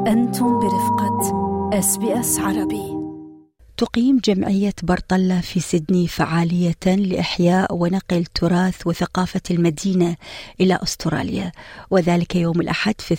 أنتم برفقة SBS عربي. تقيم جمعية برطلة في سيدني فعالية لإحياء ونقل تراث وثقافة المدينة إلى أستراليا، وذلك يوم الأحد في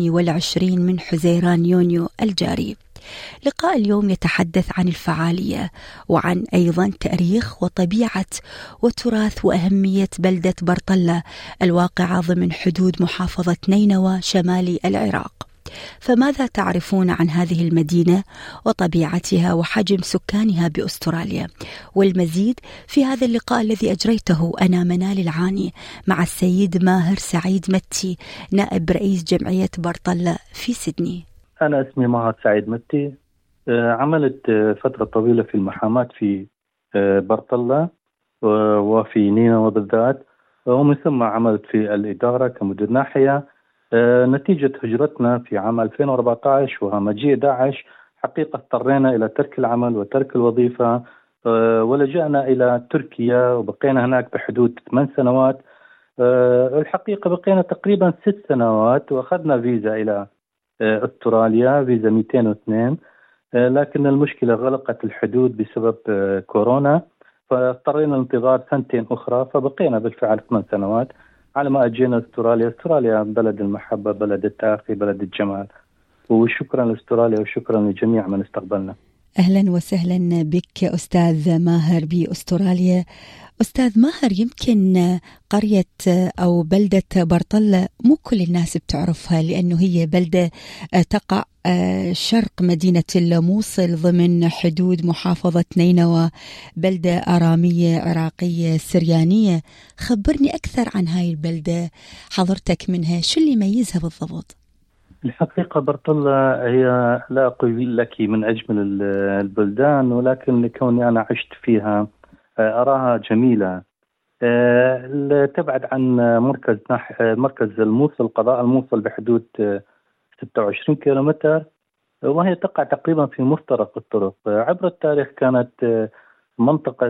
22 من حزيران يونيو الجاري. لقاء اليوم يتحدث عن الفعالية وعن أيضا تاريخ وطبيعة وتراث وأهمية بلدة برطلة الواقعة ضمن حدود محافظة نينوى شمالي العراق. فماذا تعرفون عن هذه المدينة وطبيعتها وحجم سكانها بأستراليا؟ والمزيد في هذا اللقاء الذي أجريته أنا منال العاني مع السيد ماهر سعيد متي، نائب رئيس جمعية برطلة في سيدني. أنا اسمي ماهر سعيد متي، عملت فترة طويلة في المحاماة في برطلة وفي نينوى بالذات، ومن ثم عملت في الإدارة كمدير ناحية. نتيجة هجرتنا في عام 2014 ومجيء داعش حقيقة اضطرينا إلى ترك العمل وترك الوظيفة، ولجأنا إلى تركيا وبقينا هناك بحدود 8 سنوات. الحقيقة بقينا تقريبا 6 سنوات وأخذنا فيزا إلى أستراليا، فيزا 202، لكن المشكلة غلقت الحدود بسبب كورونا، فاضطرينا الانتظار 2 أخرى، فبقينا بالفعل 8 سنوات على ما أجينا أستراليا بلد المحبة، بلد التأخي، بلد الجمال. وشكرا لأستراليا وشكرا لجميع من استقبلنا. أهلا وسهلا بك أستاذ ماهر بأستراليا. أستاذ ماهر، يمكن قرية أو بلدة برطلة مو كل الناس بتعرفها، لأنه هي بلدة تقع شرق مدينة الموصل ضمن حدود محافظة نينوى، بلدة آرامية عراقية سريانية. خبرني أكثر عن هاي البلدة، حضرتك منها، شو اللي يميزها بالضبط؟ الحقيقة برطلة هي لا أقول لك من أجمل البلدان، ولكن لكوني أنا عشت فيها أراها جميلة. تبعد عن مركز الموصل، قضاء الموصل، بحدود 26 كيلومتر، وهي تقع تقريبا في مفترق الطرق. عبر التاريخ كانت منطقة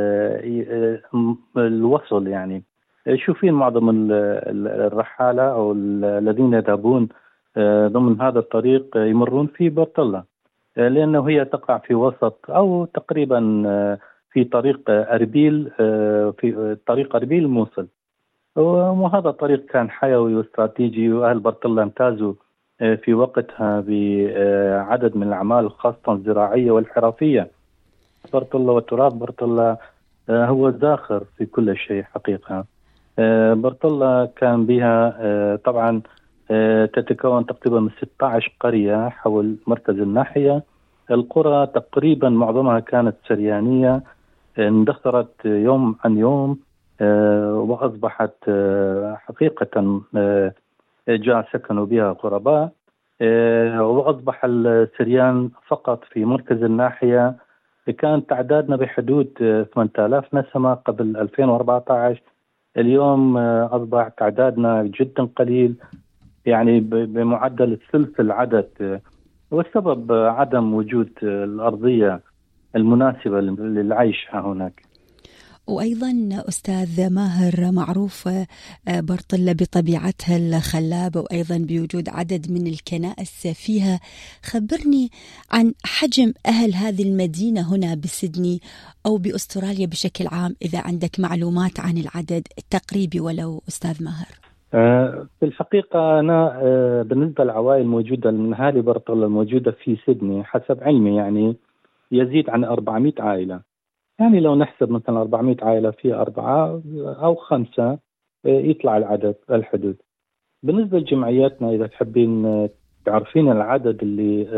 الوصل، يعني شوفين معظم الرحالة أو الذين يذهبون ضمن هذا الطريق يمرون في برطلة، لأنه هي تقع في وسط أو تقريبا في طريق أربيل، في طريق أربيل الموصل. وهذا الطريق كان حيوي واستراتيجي، وأهل برطلة امتازوا في وقتها بعدد من الأعمال خاصة الزراعية والحرفية. برطلة وتراث برطلة هو زاخر في كل شيء حقيقة. برطلة كان بها طبعا تتكون تقريبا من 16 قرية حول مركز الناحية. القرى تقريبا معظمها كانت سريانية، اندثرت يوم عن يوم، وأصبحت حقيقة جاء سكنوا بها غرباء، وأصبح السريان فقط في مركز الناحية. كان تعدادنا بحدود 8000 نسمة قبل 2014. اليوم أصبح تعدادنا جدا قليل، يعني بمعدل ثلث العدد، والسبب عدم وجود الأرضية المناسبة للعيش هناك. وأيضا أستاذ ماهر، معروف برطلة بطبيعتها الخلابة وأيضا بوجود عدد من الكنائس فيها. خبرني عن حجم أهل هذه المدينة هنا بسيدني أو بأستراليا بشكل عام، إذا عندك معلومات عن العدد التقريبي ولو أستاذ ماهر. في الحقيقة أنا بالنسبة للعوائل الموجودة من أهالي برطلة الموجودة في سيدني حسب علمي يعني يزيد عن 400 عائلة. يعني لو نحسب مثلا 400 عائلة في 4 أو 5 يطلع العدد الحدود. بالنسبة لجمعياتنا إذا تحبين تعرفين العدد اللي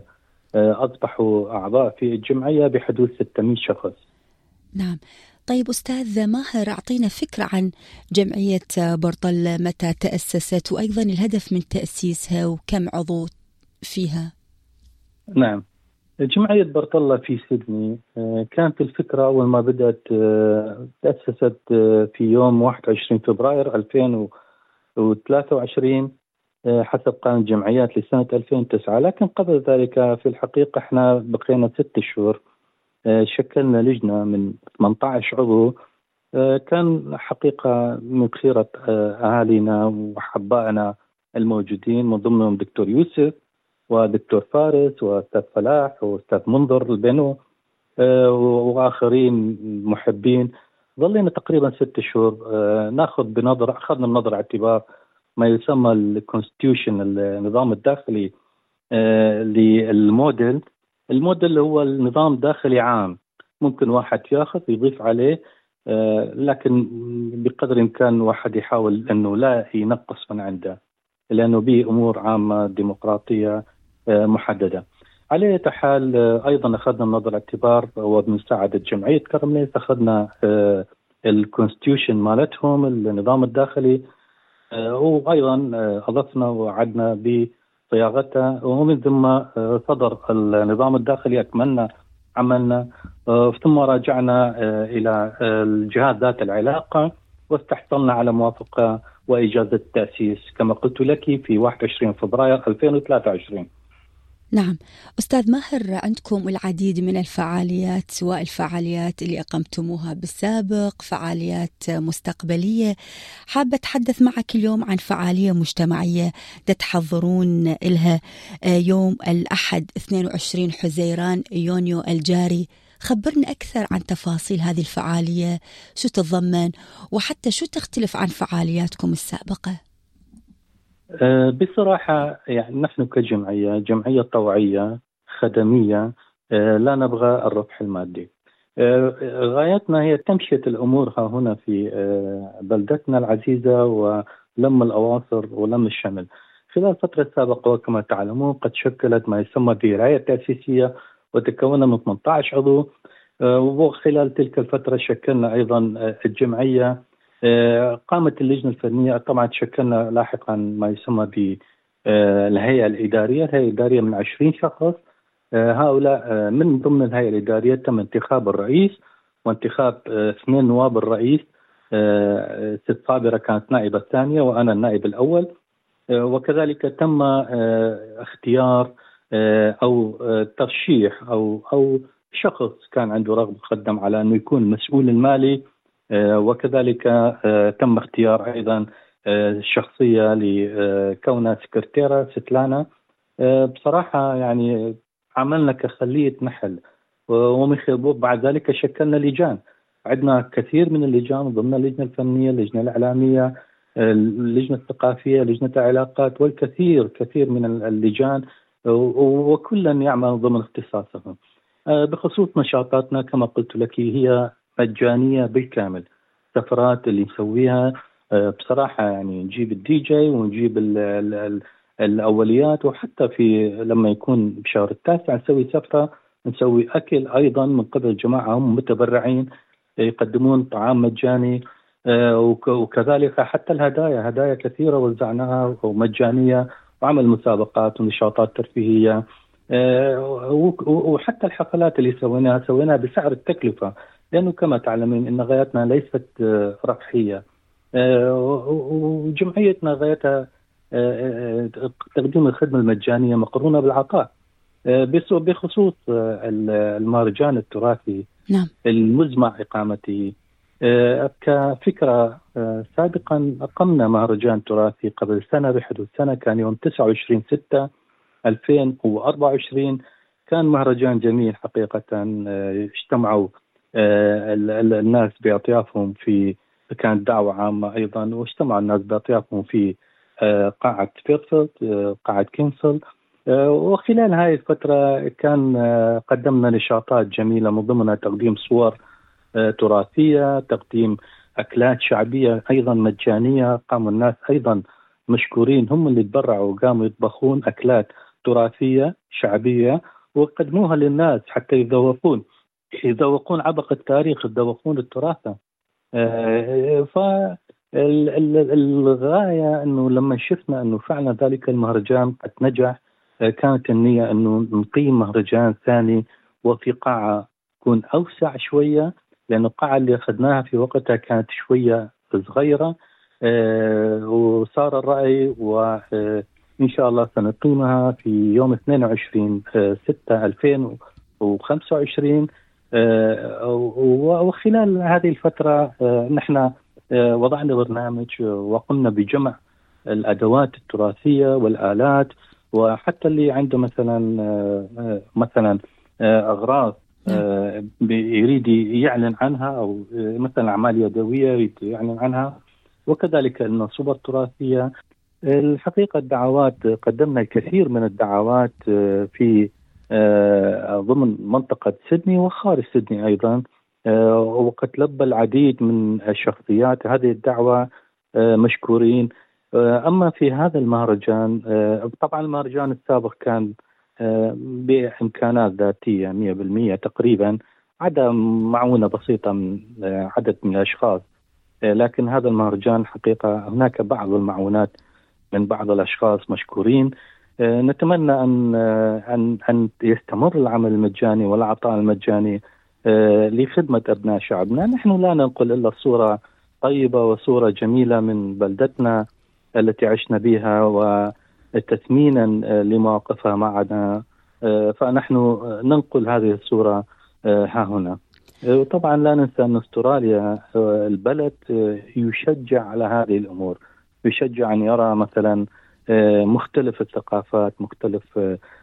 أصبحوا أعضاء في الجمعية بحدود 600 شخص. نعم. طيب أستاذ ماهر، أعطينا فكرة عن جمعية برطلة، متى تأسست وأيضا الهدف من تأسيسها وكم عضو فيها؟ نعم، جمعية برطلة في سيدني كانت الفكرة أول ما بدأت تأسست في يوم 21 فبراير 2023 حسب قانون الجمعيات لسنة 2009. لكن قبل ذلك في الحقيقة احنا بقينا 6 شهور، شكلنا لجنة من 18 عضو، كان حقيقة من خيرة أهالينا وحبائنا الموجودين، من ضمنهم دكتور يوسف ودكتور فارس وأستاذ فلاح وأستاذ منظر البنو وآخرين محبين. ظلينا تقريبا 6 شهور أخذنا بنظر اعتبار ما يسمى الكونستيوشن، النظام الداخلي للموديل. الموديل هو النظام داخلي عام، ممكن واحد ياخذ يضيف عليه، لكن بقدر الإمكان واحد يحاول أنه لا ينقص من عنده، لأنه به أمور عامة ديمقراطية محددة. على أي حال أيضا أخذنا بنظر الاعتبار وبمساعدة جمعية كرمليس أخذنا الكونستيوشن مالتهم النظام الداخلي، وأيضا أضفنا وعدنا بصياغتها، ومن ثم صدر النظام الداخلي أكملنا عملنا، ثم راجعنا إلى الجهات ذات العلاقة واستحصلنا على موافقة وإجازة التأسيس كما قلت لك في 21 فبراير 2023. نعم أستاذ ماهر، عندكم العديد من الفعاليات، سواء الفعاليات اللي أقمتموها بالسابق، فعاليات مستقبلية. حابة أتحدث معك اليوم عن فعالية مجتمعية تتحضرون إلها يوم الأحد 22 حزيران يونيو الجاري. خبرنا أكثر عن تفاصيل هذه الفعالية، شو تتضمن وحتى شو تختلف عن فعالياتكم السابقة؟ بصراحة يعني نحن جمعية طوعية خدمية، لا نبغى الربح المادي. غايتنا هي تمشية الأمور ها هنا في بلدتنا العزيزة ولم الأواصر ولم الشمل. خلال الفترة السابقة وكما تعلمون قد شكلت ما يسمى برعاية تأسيسية وتكون من 18 عضو، وخلال تلك الفترة شكلنا أيضا الجمعية. قامت اللجنة الفنية، طبعا تشكلنا لاحقا ما يسمى بالهيئة الإدارية. الهيئة الإدارية من 20 شخص، هؤلاء من ضمن الهيئة الإدارية تم انتخاب الرئيس وانتخاب 2 نواب الرئيس. ست صابرة كانت نائبة الثانية وأنا النائب الأول، وكذلك تم اختيار أو ترشيح أو شخص كان عنده رغبة قدم على أنه يكون مسؤول المالي، وكذلك تم اختيار أيضا شخصية لكونها سكرتيرة ستلانا. بصراحة يعني عملنا كخلية نحل، وبعد ذلك شكلنا لجان. عندنا كثير من اللجان ضمن اللجنة الفنية، اللجنة الإعلامية، اللجنة الثقافية، لجنة العلاقات، كثير من اللجان، وكلا يعمل ضمن اختصاصهم. بخصوص نشاطاتنا كما قلت لك هي مجانية بالكامل. سفرات اللي نسويها بصراحة يعني نجيب الدي جي ونجيب الأوليات، وحتى في لما يكون بشهر 9 نسوي سفرة، نسوي أكل أيضا من قبل جماعة هم متبرعين يقدمون طعام مجاني، وكذلك حتى هدايا كثيرة وزعناها ومجانية، وعمل مسابقات ونشاطات ترفيهية، وحتى الحفلات اللي سويناها بسعر التكلفة، لأنه كما تعلمين إن غايتنا ليست ربحية، وجمعيتنا غايتها تقديم الخدمة المجانية مقرونة بالعطاء. بخصوص المهرجان التراثي المزمع إقامته، كفكرة سابقا أقمنا مهرجان تراثي قبل سنة بحدود سنة، كان يوم 29/6/2024. كان مهرجان جميل حقيقة، اجتمعوا الناس بأطيافهم كانت دعوة عامة أيضا، واجتمع الناس بأطيافهم في قاعة فيرفيلد، قاعة كينسل. وخلال هاي الفترة كان قدمنا نشاطات جميلة من ضمنها تقديم صور تراثية، تقديم أكلات شعبية أيضا مجانية. قاموا الناس أيضا مشكورين، هم اللي تبرعوا وقاموا يطبخون أكلات تراثية شعبية وقدموها للناس حتى يذوقون عبق التاريخ، يذوقون التراث. فالغاية أنه لما شفنا أنه فعلا ذلك المهرجان قد نجح، كانت النية أنه نقيم مهرجان ثاني وفي قاعة تكون أوسع شوية، لأن القاعة اللي أخذناها في وقتها كانت شوية صغيرة. وصار الرأي وإن شاء الله سنقيمها في يوم 22/6/2025. وخلال هذه الفترة نحن وضعنا برنامج وقمنا بجمع الأدوات التراثية والآلات وحتى اللي عنده مثلا أغراض يريد يعلن عنها، أو مثلا أعمال يدوية يريد يعلن عنها، وكذلك الصور التراثية. الحقيقة الدعوات قدمنا الكثير من الدعوات في ضمن منطقة سيدني وخارج سيدني أيضا، وقد لبى العديد من الشخصيات هذه الدعوة، مشكورين. أما في هذا المهرجان، طبعا المهرجان السابق كان بإمكانات ذاتية 100% تقريبا، عدا معونة بسيطة من عدد من الأشخاص، لكن هذا المهرجان حقيقة هناك بعض المعونات من بعض الأشخاص مشكورين. نتمنى أن يستمر العمل المجاني والعطاء المجاني لخدمة أبناء شعبنا. نحن لا ننقل إلا صورة طيبة وصورة جميلة من بلدتنا التي عشنا بها، وتثمينا لمواقفها معنا، فنحن ننقل هذه الصورة ها هنا. وطبعا لا ننسى أن أستراليا البلد يشجع على هذه الأمور، يشجع أن يرى مثلا مختلف الثقافات، مختلف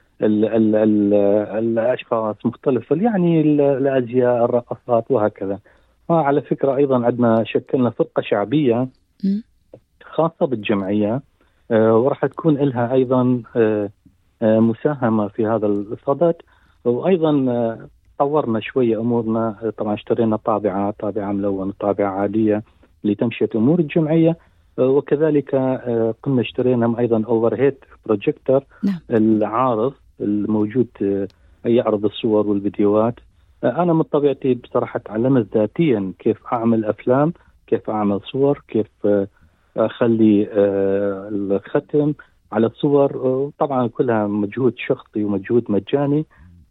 الأشخاص، مختلف يعني الأزياء، الرقصات وهكذا. وعلى فكرة أيضا عندنا شكلنا فرقة شعبية خاصة بالجمعية، وراح تكون لها أيضا مساهمة في هذا الصدد. وأيضا طورنا شوية أمورنا، طبعا اشترينا طابعة ملونة، طابعة عادية لتمشية أمور الجمعية، وكذلك قمنا اشترينا أيضا أوفرهيد بروجيكتور العارض الموجود يعرض الصور والفيديوهات. أنا من طبيعتي بصراحة تعلمت ذاتيا كيف أعمل أفلام، كيف أعمل صور، كيف أخلي الختم على الصور، طبعا كلها مجهود شخصي ومجهود مجاني.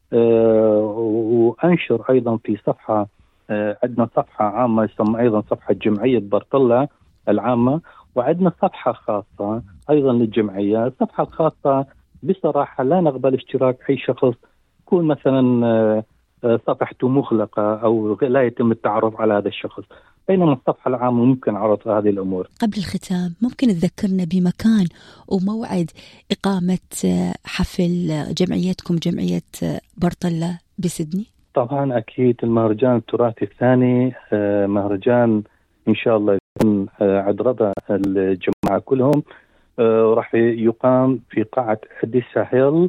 وأنشر أيضا في صفحة، عندنا صفحة عامة يسمى أيضا صفحة جمعية برطلة العامة، وعندنا صفحة خاصة أيضا للجمعية. الصفحة الخاصة بصراحة لا نقبل اشتراك أي شخص يكون مثلا صفحته مغلقة أو لا يتم التعرف على هذا الشخص، بينما الصفحة العامة ممكن عرض هذه الأمور. قبل الختام ممكن تذكرنا بمكان وموعد إقامة حفل جمعيتكم، جمعية برطلة بسيدني؟ طبعا أكيد المهرجان التراثي الثاني، مهرجان إن شاء الله يكون عد رضا الجماعة كلهم، راح يقام في قاعة أديسا هيل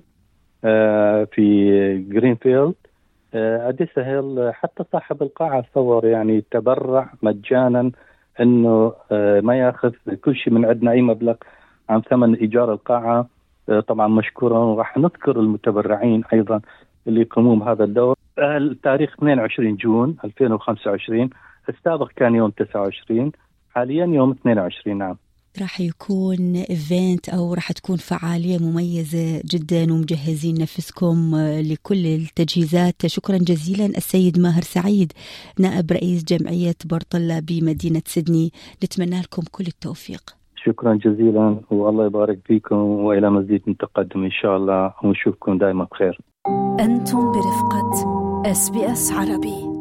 في جرينفيلد. أديسا هيل حتى صاحب القاعة صور يعني تبرع مجانا أنه ما يأخذ كل شيء من عندنا أي مبلغ عن ثمن إيجار القاعة. طبعا مشكورا، وراح نذكر المتبرعين أيضا اللي يقومون بهذا الدور. التاريخ 22 جون 2025، السابق كان يوم 29، حاليا يوم 22. نعم، راح يكون إيفنت أو راح تكون فعالية مميزة جدا، ومجهزين نفسكم لكل التجهيزات. شكرا جزيلا السيد ماهر سعيد، نائب رئيس جمعية برطلة بمدينة سيدني، نتمنى لكم كل التوفيق. شكرا جزيلا، والله يبارك فيكم، وإلى مزيد من تقدم إن شاء الله، ونشوفكم دائما بخير. أنتم برفقة SBS عربي.